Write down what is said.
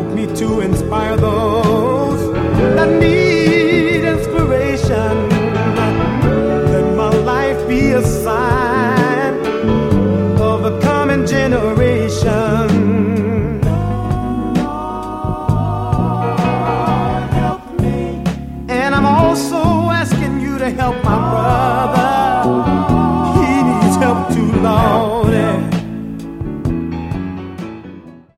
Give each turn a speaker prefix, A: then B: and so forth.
A: me to inspire those that need inspiration. Let my life be a sign of the coming generation. Help me. And I'm also asking you to help my brother.